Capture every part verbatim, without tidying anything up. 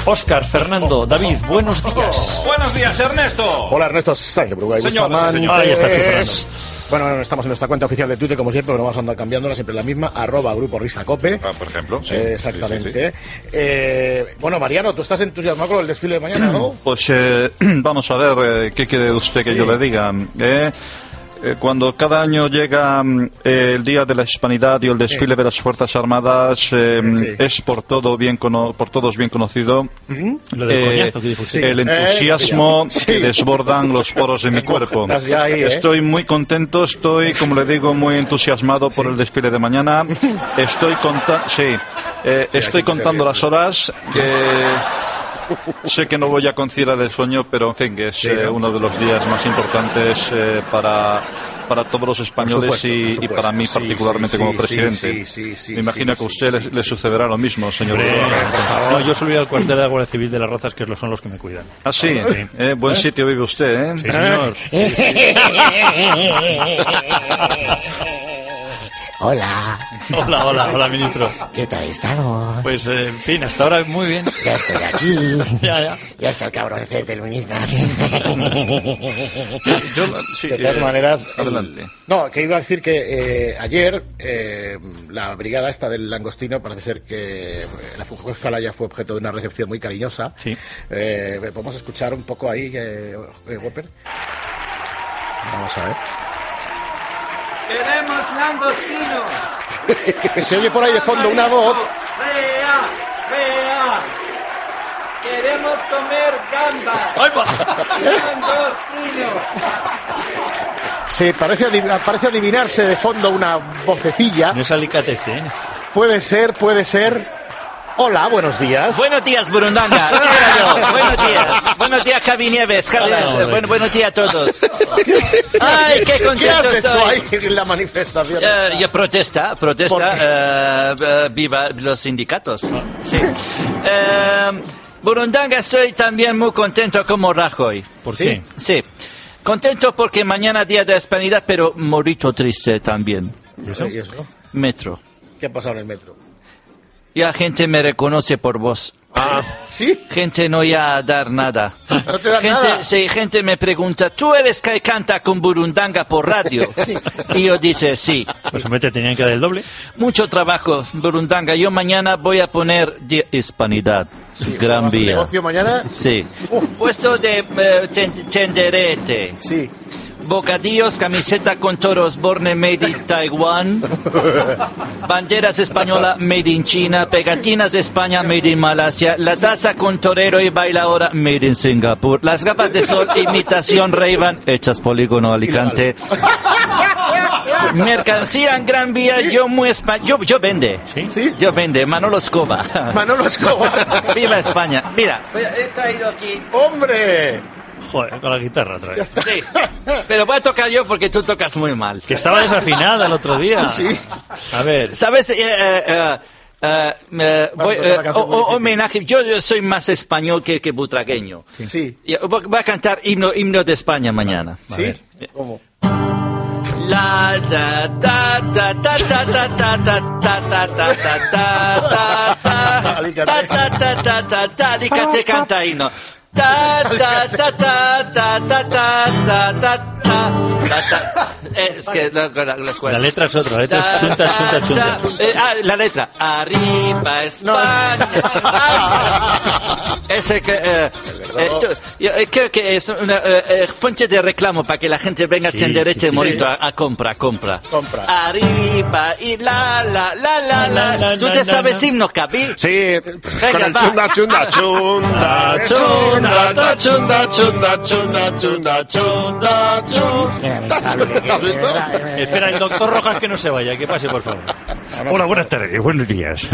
Óscar, Fernando, David, buenos días. Buenos días, Ernesto. Hola, Ernesto Sánchez Bruguay. Señor, sí, señor. Ahí está Fernando. Bueno, estamos en nuestra cuenta oficial de Twitter, como siempre, pero no vamos a andar cambiándola, siempre la misma, arroba Grupo Riscacope. Ah, por ejemplo. Sí, eh, exactamente. Sí, sí, sí. Eh, bueno, Mariano, ¿tú estás entusiasmado con el desfile de mañana, no? Pues eh, vamos a ver, eh, ¿qué quiere usted que Sí. yo le diga? Eh, eh, cuando cada año llega eh, el Día de la Hispanidad y el desfile Sí. de las Fuerzas Armadas, eh, Sí. es por todo bien cono- por todos bien conocido. ¿Mm? Lo del Eh, coñazo que dijo usted. el Eh, entusiasmo sí. que desbordan los poros de mi cuerpo. Estás ya ahí, ¿eh? Estoy muy contento, estoy, como le digo, muy entusiasmado por el desfile de mañana. Estoy conta sí, eh, estoy aquí contando te las horas. Que sé que no voy a conciliar el sueño, pero en fin, que es Sí, eh, ¿no? uno de los días más importantes eh, para para todos los españoles Por supuesto, y, por y supuesto. para mí Sí, particularmente sí, como sí, presidente. sí, sí, sí, Me imagino sí, que a usted sí, le, sí, le sí. sucederá lo mismo, señor. Hombre, Bruguera. por favor. no, yo solo voy al cuartel de la Guardia Civil de las Rozas, que son los que me cuidan. Ah, sí, eh, buen sitio vive usted, ¿eh? Sí, señor. Hola, Hola, hola, hola, ministro. ¿qué tal estamos? Pues, eh, en fin, hasta ahora muy bien. Ya estoy aquí. Ya, ya. Ya está el cabroncete, el ministro. Yo, sí, De todas eh, maneras, el- adelante. no, que iba a decir que eh, ayer eh, la brigada esta del langostino parece ser que eh, la juez Zalaya fue objeto de una recepción muy cariñosa. Sí. Eh, ¿Podemos escuchar un poco ahí, eh, eh, Whopper? Vamos a ver. ¡Queremos langostino! Que se oye por ahí de fondo una voz. ¡Vea! ¡Vea! ¡Queremos comer gamba! ¡Ay, va! ¡Langostino! Se parece, adiv- parece adivinarse de fondo una vocecilla. No es alicate este, ¿eh? Puede ser, puede ser. Hola, buenos días. Buenos días, Burundanga. ¿Qué era yo? Buenos días. Buenos días, Javi Nieves. Javi Hola, Nieves. hola. Bueno, buenos días a todos. Ay, qué ¿Qué contento haces tú estoy. ahí en la manifestación? Eh, yo protesta, ¿Por protesta. qué? eh, eh, viva los sindicatos. Sí. Eh, Burundanga, estoy también muy contento como Rajoy. ¿Por Sí. qué? Sí. Contento porque mañana día de la Hispanidad, pero morito triste también. ¿Y eso? ¿Y eso? Metro. ¿Qué ha pasado en el metro? Ya gente me reconoce por vos. Ah, ¿sí? Gente no ya a dar nada. No te dan gente, nada. Sí, gente me pregunta, ¿tú eres que canta con Burundanga por radio? Y yo dice, sí. Pues hombre, te tenían que dar el doble. Mucho trabajo, Burundanga. Yo mañana voy a poner di- Hispanidad. Gran ¿Hacer vía. negocio mañana? Sí. Uf. Puesto de eh, ten- tenderete. Sí. Bocadillos, camiseta con toros, borne made in Taiwán. Banderas española made in China. Pegatinas de España made in Malasia. La taza con torero y bailaora made in Singapur. Las gafas de sol imitación Ray-Ban hechas polígono Alicante. Mercancía en Gran Vía, yo muy espa- yo, yo vende. ¿Sí? ¿Sí? Yo vende, Manolo Escoba. Manolo Escobar. Viva España. Mira, he traído aquí. ¡Hombre! Joder, con la guitarra otra vez. Sí, pero voy a tocar yo porque tú tocas muy mal. Que estaba desafinada el otro día. Sí. A ver. ¿Sabes? Eh, eh, eh, eh, eh, voy, Vamos a tocar eh, una canción o- muy o- difícil. homenaje. Yo, yo soy más español que, que butragueño. Sí. Y Voy voy a cantar himno, himno de España mañana. A ¿Sí? ver. ¿Cómo? La ta ta ta ta ta ta ta ta ta ta ta ta ta ta Alicante. ta ta ta ta ta ta Alicante canta himno. Ta ta ta ta ta ta ta ta ta ta ta. Eh, Es que la, la, la, La letra es otra, la letra es chunta, chunta, chunta. Eh, ah, la letra. Arriba España. Ay. Ese que eh, eh, tú- yo, eh, creo que es una eh, eh, fuente de reclamo para que la gente venga Sí, a derecha sí, y sí. morito a, a compra, compra. Compra. Arriba y la la la la la. La, la, ¿Tú la, te la, sabes la. himno, Capi? Sí, con el va. chunda, chunda, chunda, chunda, chunda, chunda, chunda, chunda, chunda, chunda. ¿Has visto? Espera, el doctor Rojas que no se vaya, que pase, por favor. Hola, buenas tardes, buenos días.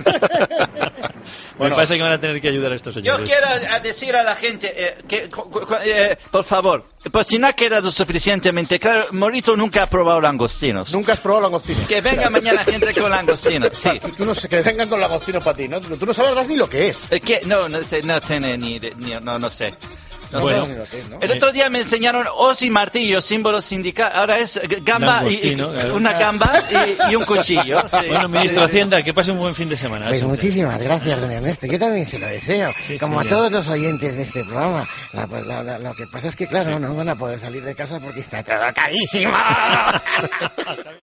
Me Bueno. parece que van a tener que ayudar a estos Yo señores. quiero eh, decir a la gente eh, que, cu- cu- eh, por favor, pues si no ha quedado suficientemente claro, Morito nunca ha probado langostinos. Nunca has probado langostino. Que venga mañana gente con langostinos, sí. Tú no sé, que vengan con langostino para ti, ¿no? Tú no sabrás ni lo que es. Eh, ¿Qué? No, no, sé, no tiene ni, de- ni- no, no sé. No Bueno. sé. sé lo que es, ¿no? El otro día me enseñaron hoz y martillo, símbolos sindicales. Ahora es gamba y, y- Langostino, claro. una gamba y, y un cuchillo. Sí. Bueno, ministro de Hacienda, que pase un buen fin de semana. Pues Eso. muchísimas gracias, don Ernesto. Yo también se lo deseo. Sí, Como a señor. todos los oyentes de este programa. La- pues, la- la- lo que pasa es que, claro, no van a poder salir de casa porque está todo carísimo.